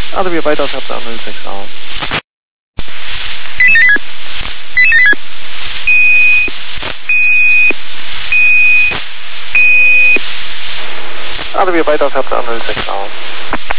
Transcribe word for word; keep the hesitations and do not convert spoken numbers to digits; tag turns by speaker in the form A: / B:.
A: Also wir weiter aus Herz null sechs aus. Also wir weiter aus Herz null sechs aus.